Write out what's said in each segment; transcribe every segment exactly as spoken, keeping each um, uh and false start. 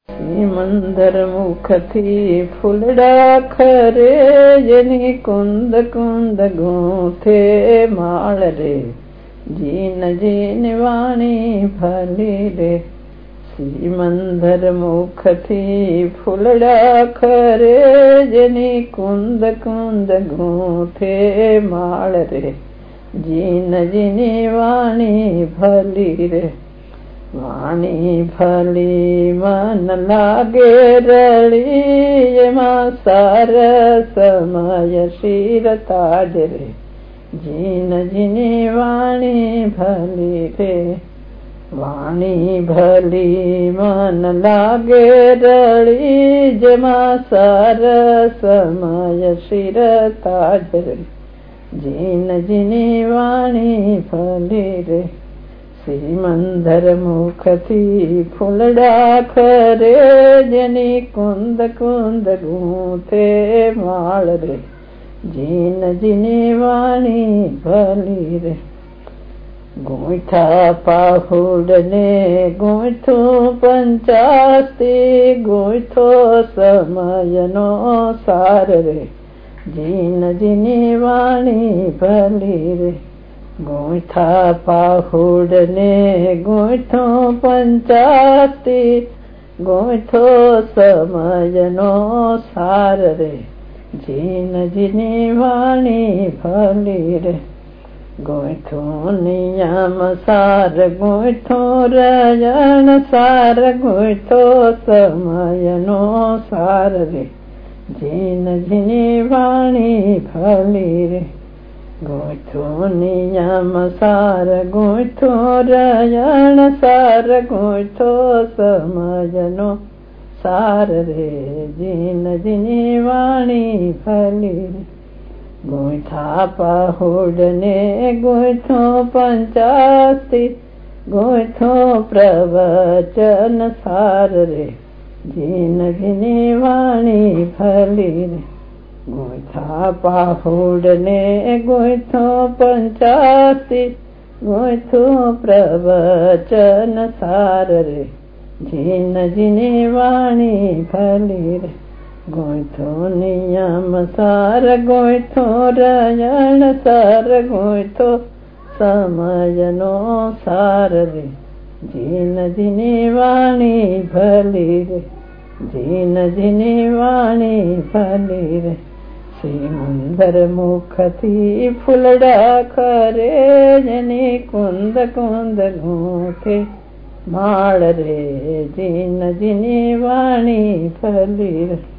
મંદર મુખથી ફૂલડા ખરે, જેની કુંદ કુંદ ગૂંથે માળ રે, જીન જીન વાણી ભલી રે. મંદર મુખથી ફૂલડા ખરે, જેની કુંદ કુંદ ગૂંથે માળ રે, જીન જીની વાણી ભલી રે. વાણી ભલી મન લાગે રળી, એમાં સાર સમય શિર તાજ રે, જીન જીની વાણી ભલી રે. વાણી ભલી મન લાગે રળી, જેમાં સાર સમય શિર તાજ રે, જીન જીની વાણી ભલી રે. મંદર મુખથી ફૂલડા ખરે, જેની કુંદ કુંદ ગૂંથે માળ રે, જીન જીની વાણી ભલી રે. ગૂંથા પાહુડ ને ગૂંથું પંચાસ્તી, ગૂંથો સમયનો સાર રે, જીન જીની વાણી ભલી રે. ગૂંથા પાહુડ ને ગૂંથું પંચાસ્તી, ગૂંથો સમયનો સાર રે, જીન જીની વાણી ભલી રે. ગૂંથું નિયમ સાર ગૂંથું રજણ સાર, ગૂંથો સમયનો સાર રે, જીન જીની વાણી ભલી રે. ગૂંથું નિયમ સાર ગૂંથું રજણ સાર, ગૂંથો સમયનો સાર રે, જીન જીની વાણી ભલી રે. ગૂંથા પહોડ ને ગૂંથું પંચાસ્તી, ગૂંથું પ્રવચન સાર રે, જીન જીની વાણી ભલી રે. ગૂંથા પહોડ ને ગૂંથું પંચાસ્તી, ગૂંથું પ્રવચન સાર રે, જીન જીની વાણી ભલી રે. ગૂંથું નિયમ સાર ગૂંથું રજણ સાર, ગૂંથો સમયનો સાર રે, જીન જીની વાણી ભલી રે, જીન જીની વાણી ભલી રે. મંદર મુખથી ફૂલડા ખરે, જેની કુંદ કુંદ ગૂંથે માળ રે, જીન જીની વાણી ભલી રે.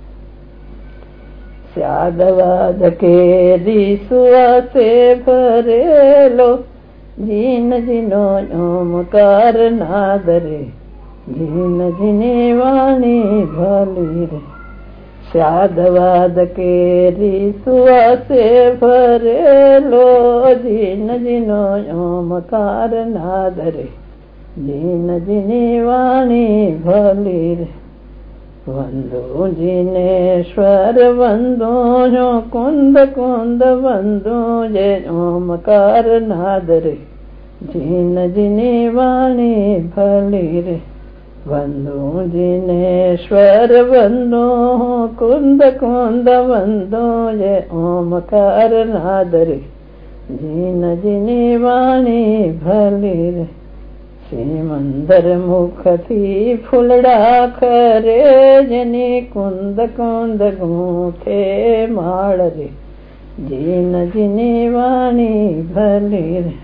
સ્યાદવાદ કેરી સુવાસે ભરેલો, જીન જીનો ઓમકાર નાદ રે, જીન જીની વાણી ભલી રે. સ્યાદવાદ કેરી સુવાસે ભરેલો, જીન જીનો ઓમકાર નાદ રે, જીન જીની વાણી ભલી રે. વંદુ જીનેશ્વર વંદુ જો કુંદ કુંદ વંદુ, જે ઓમકાર નાદ રે, જીન જીની વાણી ભલી રે. વંદુ જીનેશ્વર વંદુ કુંદ કુંદ વંદુ, જે ઓમકાર નાદ રે, જીન જીની વાણી ભલી રે. મંદર મુખથી ફૂલડા ખરે, જેની કુંદ કુંદ ગૂંથે માળ રે, જીન જીની વાણી ભલી રે.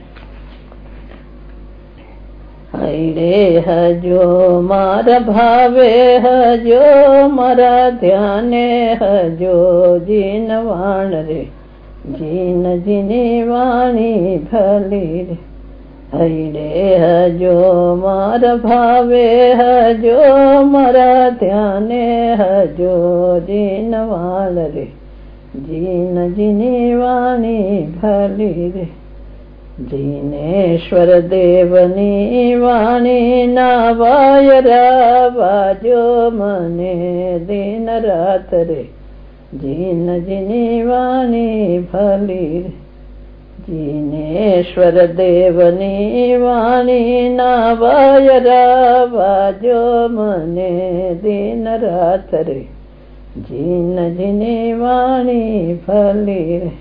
હૈડે હજો મારા ભાવે હજો, મારા ધ્યાને હજો જીન વાણ રે, જીન જીની વાણી ભલી રે. હૈડે હજો મારા ભાવે હજો, મારા ધ્યાને હજો જીન વાણ રે, જીન જીની વાણી ભલી રે. જીનેશ્વર દેવની વાણી ના વાયરા, વાજો મને દિન રાત રે, જીન જીની વાણી ભલી રે. જીનેશ્વર દેવની વાણી ના વાયરા વાજો મને દિન રાત રે જીન જીની વાણી ફલી રે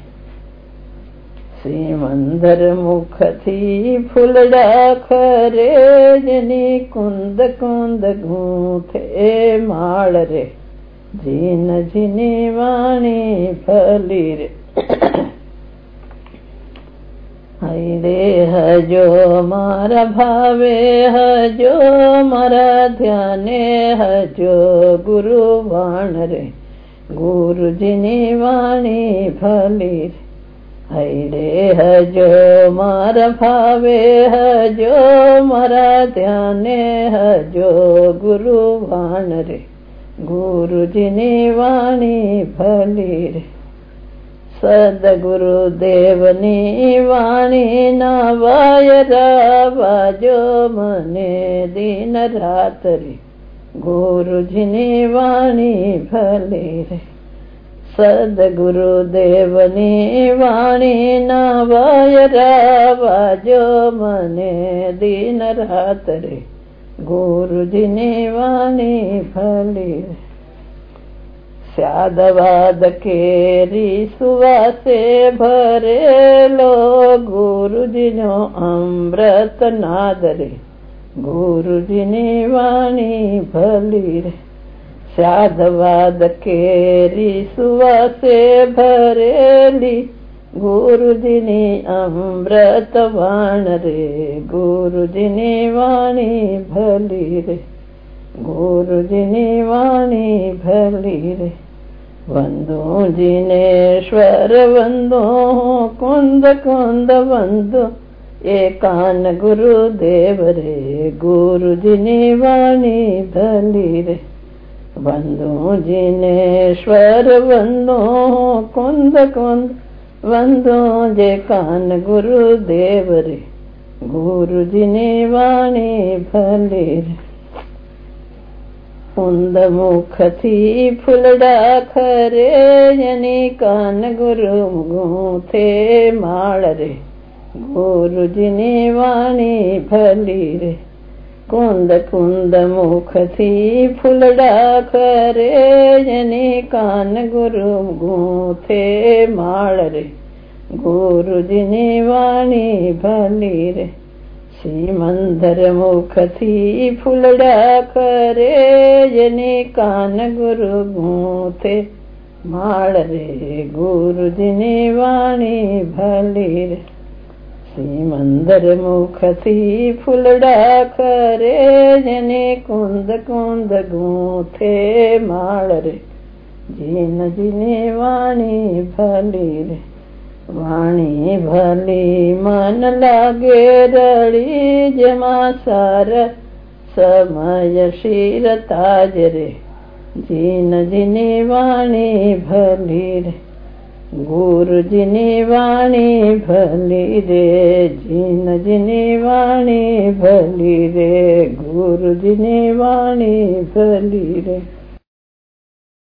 સિમંદર મુખથી ફૂલડા ખરે જેની કુંદ કુંદ ગૂંથે માળ રે જીન જીની વાણી ફલી રે હૈ હજો મારા ભાવે હજો મારા ધ્યાને હજો ગુરુ વાણ રે ગુરુજીની વાણી ફલી રે હૈ રે હજો મારા ભાવે હજો મારા ધ્યાને હજો ગુરુ વાણ રે ગુરુજીની વાણી ફલી રે સદગુરુદેવની વાણી ના વાયરા વાજો મને દિન રાત રે ગુરુજીની વાણી ફલી રે સદગુરુદેવની વાણી ના વાયરા વાજો મને દિન રાત રે ગુરુજીની વાણી ફલી રે સ્યાદવાદ કેરી સુવાસે ભરેલો ગુરુજીનો અમૃત નાદ રે ગુરુજીની વાણી ફલી રે સ્યાદવાદ કેરી સુવાસે ભરેલી ગુરુજીની અમૃત વાણ રે ગુરુજીની વાણી ફલી રે ગુરુજીની વાણી ફલી રે વંદો જીનેશ્વર વંદો કુંદ કુંદ વંદો એકાન ગુરુદેવ રે ગુરુજીની વાણી ફલી રે વંદો જીનેશ્વર વંદો કુંદ કુંદ વંદો જે કાન ગુરુદેવ રે ગુરુજીની વાણી ફલી રે કુંદ મુખથી ફૂલડા ખરે એની કાન ગુરુ ગૂંથે માળ રે ગુરુજીની વાણી ફલી રે કુંદ કુંદ મુખથી ફૂલડા ખરે એની કાન ગુરુ ગૂંથે માળ રે ગુરુજીની વાણી ફલી રે સિમંદર મુખથી ફૂલડા ખરે જેની કાન ગુરુ ગૂંથે માળ રે ગુરુજીની વાણી ફલી રે સિમંદર મુખથી ફૂલડા ખરે જેની કુંદ કુંદ ગૂંથે માળ રે જીન જીની વાણી ફલી રે વાણી ભલી મન લાગે રળી જેમાં સાર સમય શિર તાજ રે જીન જીની વાણી ફલી રે ગુરુજીની વાણી ફલી રે જીન જીની વાણી ફલી રે ગુરુજીની વાણી ફલી રે